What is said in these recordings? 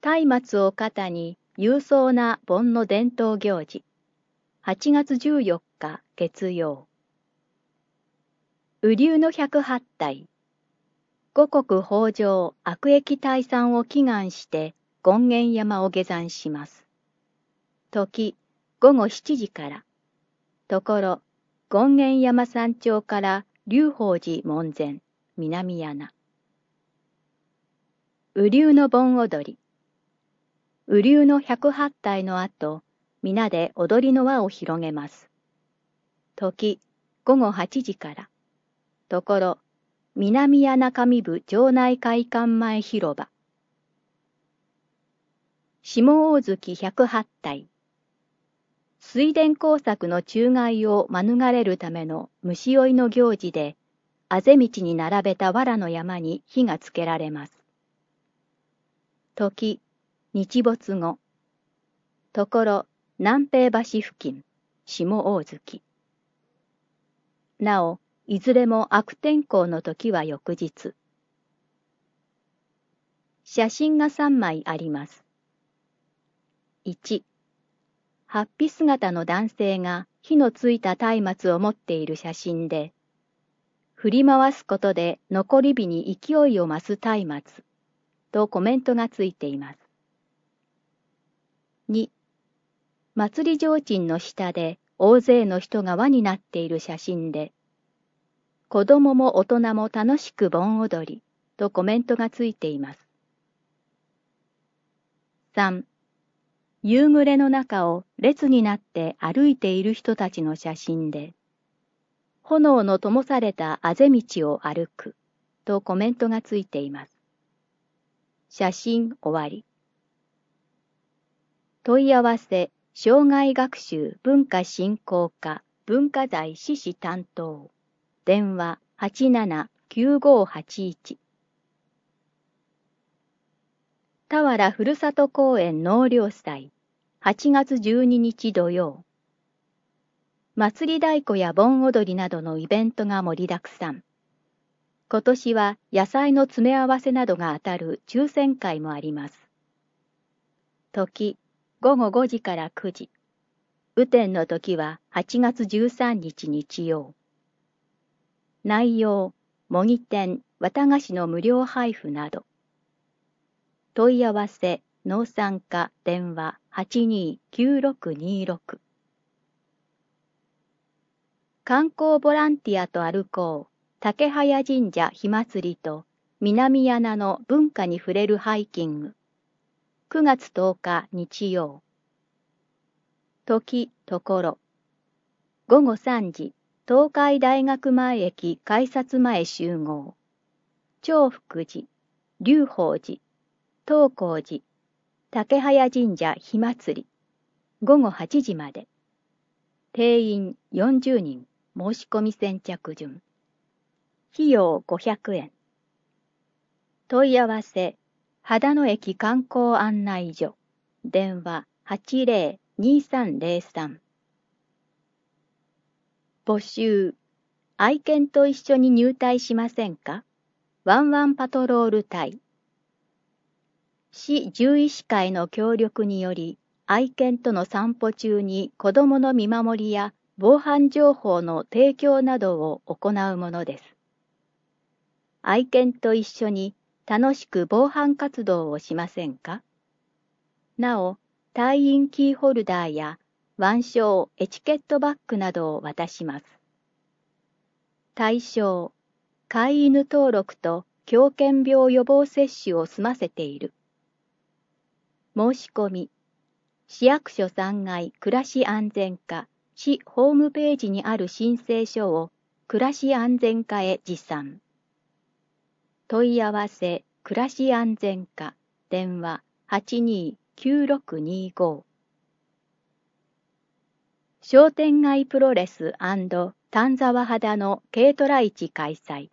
松明を肩に勇壮な盆の伝統行事。8月14日月曜。雨竜の108体。五穀豊穣悪疫退散を祈願して権現山を下山します。時、午後7時から。ところ、権現山山頂から龍宝寺門前、南柳。雨竜の盆踊り。雨竜の108体の後、皆で踊りの輪を広げます。時、午後8時から。ところ、南柳上部城内会館前広場。下大月108体。水田工作の虫害を免れるための虫追いの行事で、あぜ道に並べた藁の山に火がつけられます。時、日没後。ところ、南平橋付近、下大月。なお、いずれも悪天候の時は翌日。写真が3枚あります。1、法被姿の男性が火のついた松明を持っている写真で、振り回すことで残り火に勢いを増す松明とコメントがついています。2、祭り提灯の下で大勢の人が輪になっている写真で、子供も大人も楽しく盆踊りとコメントがついています。3、夕暮れの中を列になって歩いている人たちの写真で、炎の灯されたあぜ道を歩くとコメントがついています。写真終わり。問い合わせ、生涯学習文化振興課文化財施施担当。電話87-9581。田原ふるさと公園納涼祭8月12日土曜。祭り太鼓や盆踊りなどのイベントが盛りだくさん。今年は野菜の詰め合わせなどが当たる抽選会もあります。時、午後5時から9時。雨天の時は8月13日日曜。内容、模擬店、綿菓子の無料配布など。問い合わせ、農産課電話829626。観光ボランティアと歩こう、竹早神社火祭りと南柳の文化に触れるハイキング。9月10日日曜。時、ところ。午後3時、東海大学前駅改札前集合。長福寺、龍宝寺、東光寺、竹早神社火祭り。午後8時まで。定員40人、申し込み先着順。費用500円。問い合わせ、秦野駅観光案内所。電話80-2303。募集。愛犬と一緒に入隊しませんか？ワンワンパトロール隊。市獣医師会の協力により、愛犬との散歩中に子供の見守りや防犯情報の提供などを行うものです。愛犬と一緒に楽しく防犯活動をしませんか？なお、隊員キーホルダーや腕章、エチケットバッグなどを渡します。対象、飼い犬登録と狂犬病予防接種を済ませている。申し込み、市役所3階暮らし安全課市ホームページにある申請書を暮らし安全課へ持参。問い合わせ、暮らし安全課電話829625。商店街プロレス&丹沢肌の軽トラ市開催。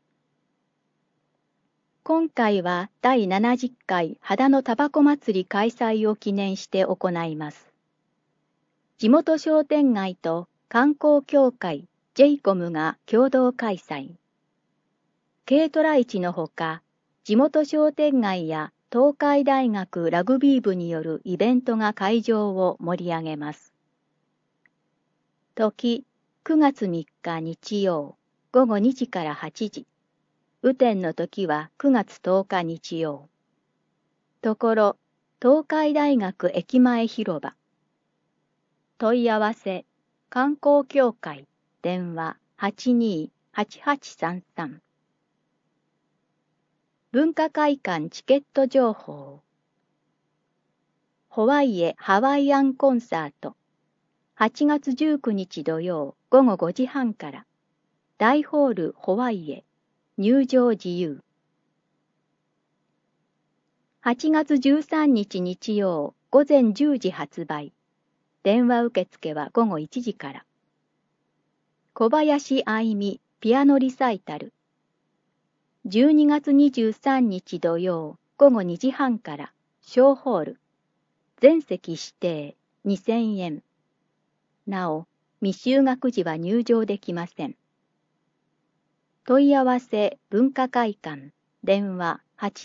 今回は第70回秦野タバコ祭り開催を記念して行います。地元商店街と観光協会 J-COM が共同開催。軽トラ市のほか、地元商店街や東海大学ラグビー部によるイベントが会場を盛り上げます。時、9月3日日曜、午後2時から8時。雨天の時は9月10日日曜。ところ、東海大学駅前広場。問い合わせ、観光協会、電話828833。文化会館チケット情報。ホワイエハワイアンコンサート。8月19日土曜午後5時半から。大ホールホワイエ。入場自由。8月13日日曜午前10時発売。電話受付は午後1時から。小林愛美ピアノリサイタル。12月23日土曜午後2時半から小ホール。全席指定2000円。なお、未就学時は入場できません。問い合わせ文化会館電話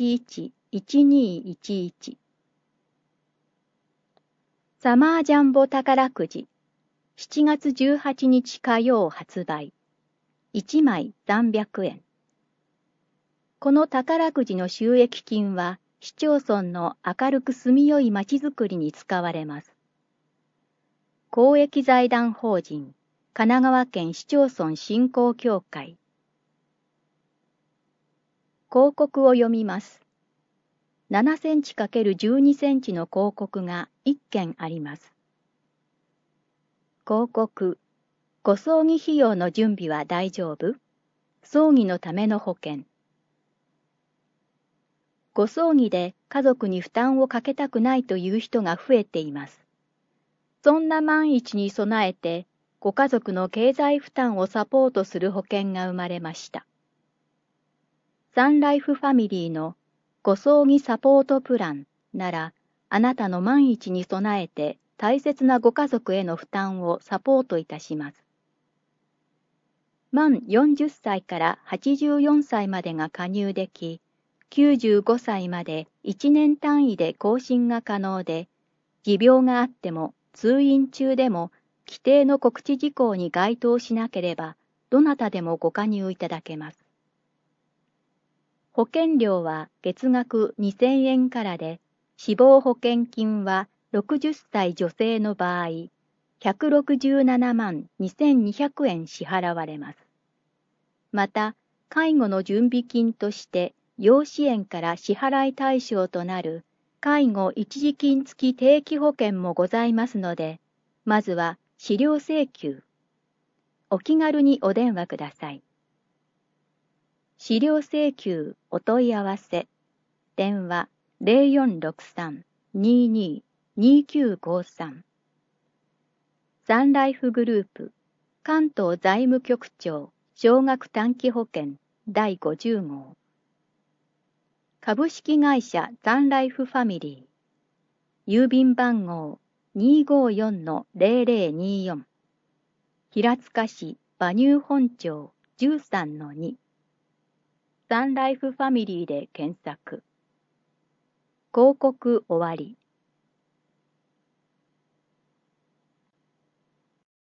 811211。サマージャンボ宝くじ7月18日火曜発売。1枚300円。この宝くじの収益金は市町村の明るく住みよいまちづくりに使われます。公益財団法人神奈川県市町村振興協会。広告を読みます。7センチ ×12 センチの広告が1件あります。広告。ご葬儀費用の準備は大丈夫？葬儀のための保険。ご葬儀で家族に負担をかけたくないという人が増えています。そんな万一に備えて、ご家族の経済負担をサポートする保険が生まれました。サンライフファミリーのご葬儀サポートプランなら、あなたの万一に備えて大切なご家族への負担をサポートいたします。満40歳から84歳までが加入でき、95歳まで1年単位で更新が可能で、持病があっても通院中でも規定の告知事項に該当しなければ、どなたでもご加入いただけます。保険料は月額2000円からで、死亡保険金は60歳女性の場合、167万2200円支払われます。また、介護の準備金として、要支援から支払い対象となる介護一時金付き定期保険もございますので、まずは資料請求。お気軽にお電話ください。資料請求お問い合わせ。電話0463-22-2953。サンライフグループ関東財務局長少額短期保険第50号。株式会社サンライフファミリー。郵便番号254-0024。平塚市馬入本町 13-2。サンライフファミリーで検索。広告終わり。